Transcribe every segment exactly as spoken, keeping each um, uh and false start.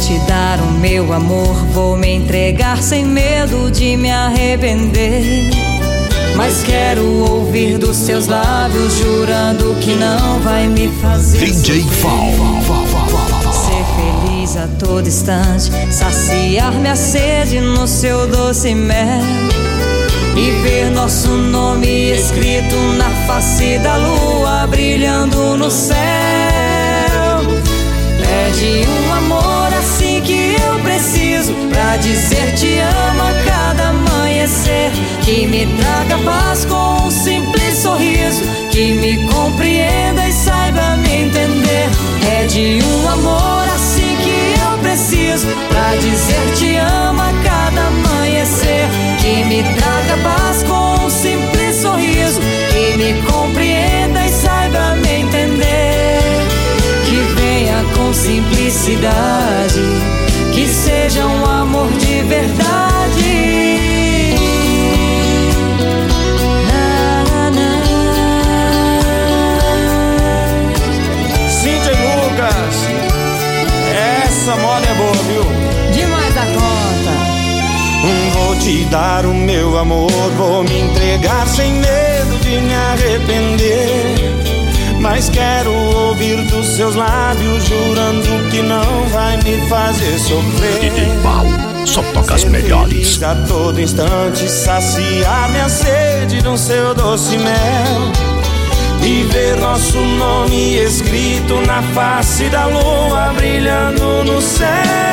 te dar o meu amor, vou me entregar sem medo de me arrepender. Mas quero ouvir dos seus lábios, jurando que não vai me fazer D J Val. Ser feliz a todo instante, saciar minha sede no seu doce mel, e ver nosso nome escrito na face da lua, brilhando no céu. É de um amor assim que eu preciso, pra dizer te amo a cada amanhecer, que me traga paz com um simples sorriso, que me compreenda e saiba me entender. É de um amor assim que eu preciso, pra dizer te amo a cada amanhecer, que me traga paz com um simples sorriso, que me compreenda e saiba me entender. Que venha com simplicidade, que seja um amor de verdade. Na, na, na. Cíntia e Lucas, essa moda é boa, viu? Demais da conta. Vou te dar o meu amor, vou me entregar sem medo de me arrepender. Mas quero ouvir dos seus lábios, jurando que não vai me fazer sofrer. D J Val, só toca as melhores. Feliz a todo instante, saciar minha sede no seu doce mel, e ver nosso nome escrito na face da lua, brilhando no céu.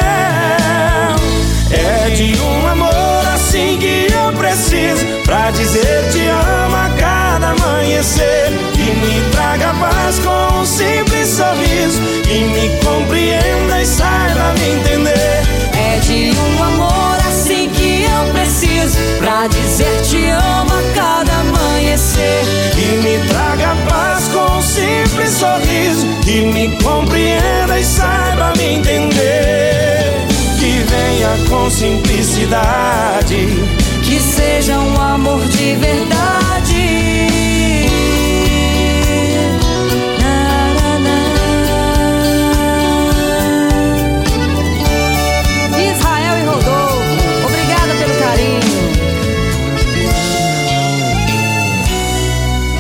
É de um amor assim que eu preciso, pra dizer te amo a cada amanhecer, que me traga paz com um simples sorriso, que me compreenda e saiba me entender. É de um amor assim que eu preciso, pra dizer te amo a cada amanhecer, que me traga paz com um simples sorriso, que me compreenda e saiba me entender. Que venha com simplicidade, que seja um amor de verdade.